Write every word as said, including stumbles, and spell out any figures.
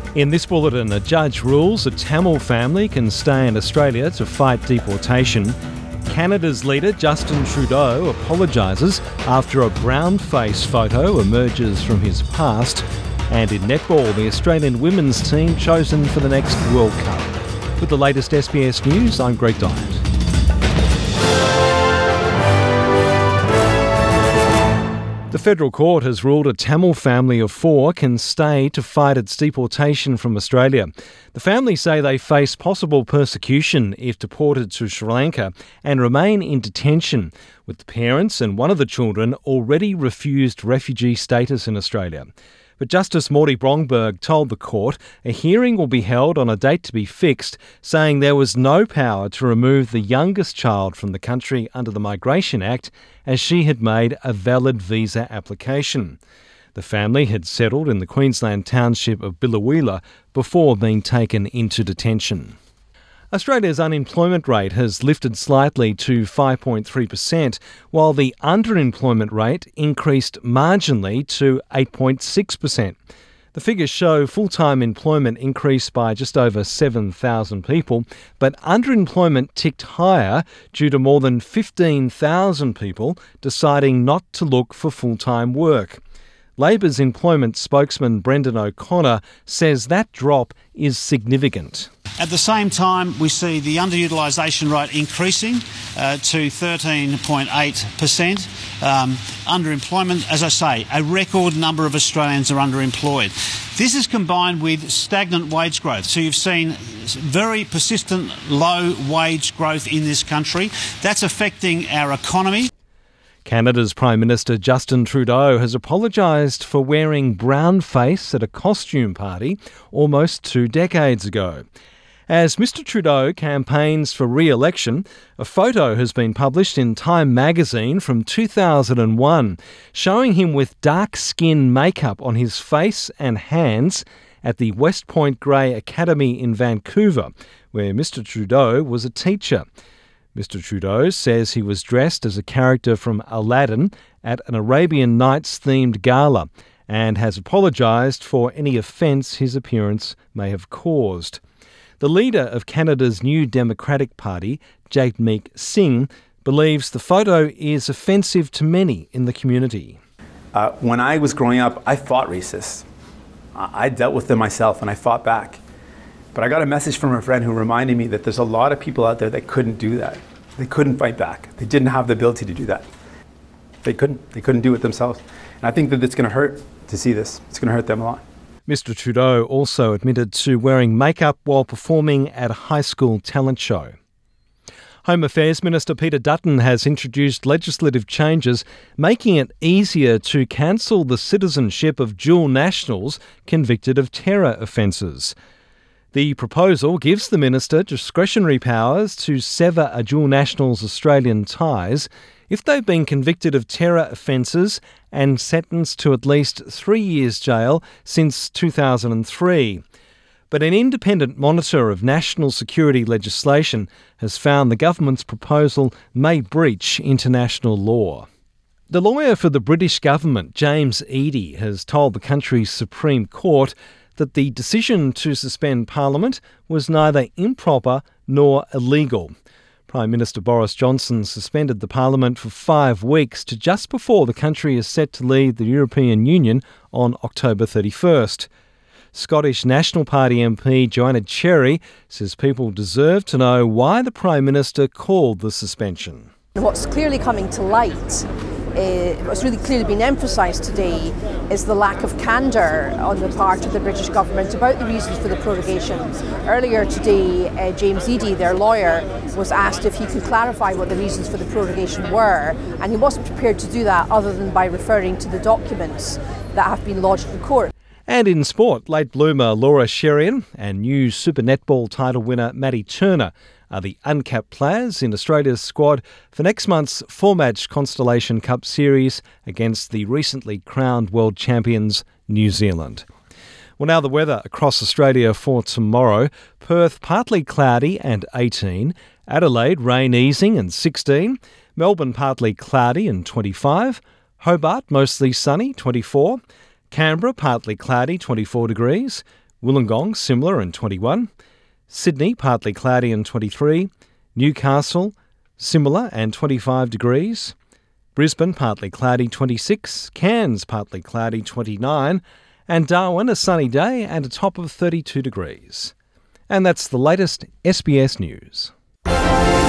In this bulletin, a judge rules a Tamil family can stay in Australia to fight deportation. Canada's leader, Justin Trudeau, apologises after a brown-face photo emerges from his past. And in netball, the Australian women's team chosen for the next World Cup. With the latest S B S News, I'm Greg Dyett. The federal court has ruled a Tamil family of four can stay to fight its deportation from Australia. The family say they face possible persecution if deported to Sri Lanka and remain in detention, with the parents and one of the children already refused refugee status in Australia. But Justice Morty Bromberg told the court a hearing will be held on a date to be fixed, saying there was no power to remove the youngest child from the country under the Migration Act, as she had made a valid visa application. The family had settled in the Queensland township of Biloela before being taken into detention. Australia's unemployment rate has lifted slightly to five point three percent, while the underemployment rate increased marginally to eight point six percent. The figures show full-time employment increased by just over seven thousand people, but underemployment ticked higher due to more than fifteen thousand people deciding not to look for full-time work. Labor's employment spokesman Brendan O'Connor says that drop is significant. At the same time, we see the underutilisation rate increasing uh, to thirteen point eight percent. Um, underemployment, as I say, a record number of Australians are underemployed. This is combined with stagnant wage growth. So you've seen very persistent low wage growth in this country. That's affecting our economy. Canada's Prime Minister Justin Trudeau has apologised for wearing brown face at a costume party almost two decades ago. As Mister Trudeau campaigns for re-election, a photo has been published in Time magazine from two thousand one, showing him with dark skin makeup on his face and hands at the West Point Grey Academy in Vancouver, where Mister Trudeau was a teacher. Mister Trudeau says he was dressed as a character from Aladdin at an Arabian Nights-themed gala and has apologised for any offence his appearance may have caused. The leader of Canada's New Democratic Party, Jagmeet Singh, believes the photo is offensive to many in the community. Uh, when I was growing up, I fought racists. I dealt with them myself and I fought back. But I got a message from a friend who reminded me that there's a lot of people out there that couldn't do that. They couldn't fight back. They didn't have the ability to do that. They couldn't. They couldn't do it themselves. And I think that it's going to hurt to see this. It's going to hurt them a lot. Mister Trudeau also admitted to wearing makeup while performing at a high school talent show. Home Affairs Minister Peter Dutton has introduced legislative changes making it easier to cancel the citizenship of dual nationals convicted of terror offences. The proposal gives the minister discretionary powers to sever a dual national's Australian ties if they've been convicted of terror offences and sentenced to at least three years jail since two thousand three. But an independent monitor of national security legislation has found the government's proposal may breach international law. The lawyer for the British government, James Eadie, has told the country's Supreme Court that the decision to suspend Parliament was neither improper nor illegal. Prime Minister Boris Johnson suspended the Parliament for five weeks to just before the country is set to leave the European Union on October thirty-first. Scottish National Party M P Joanna Cherry says people deserve to know why the Prime Minister called the suspension. What's clearly coming to light, uh, what's really clearly been emphasised today, is the lack of candour on the part of the British government about the reasons for the prorogation. Earlier today, uh, James Eadie, their lawyer, was asked if he could clarify what the reasons for the prorogation were, and he wasn't prepared to do that other than by referring to the documents that have been lodged in court. And in sport, late bloomer Laura Sherrian and new Super Netball title winner Maddie Turner are the uncapped players in Australia's squad for next month's four-match Constellation Cup series against the recently crowned world champions New Zealand. Well, now the weather across Australia for tomorrow. Perth partly cloudy and eighteen. Adelaide rain easing and sixteen. Melbourne partly cloudy and twenty-five. Hobart mostly sunny, twenty-four. Canberra partly cloudy, twenty-four degrees. Wollongong, similar and twenty-one. Sydney, partly cloudy and twenty-three. Newcastle, similar and twenty-five degrees. Brisbane, partly cloudy, twenty-six. Cairns, partly cloudy, twenty-nine. And Darwin, a sunny day and a top of thirty-two degrees. And that's the latest S B S News.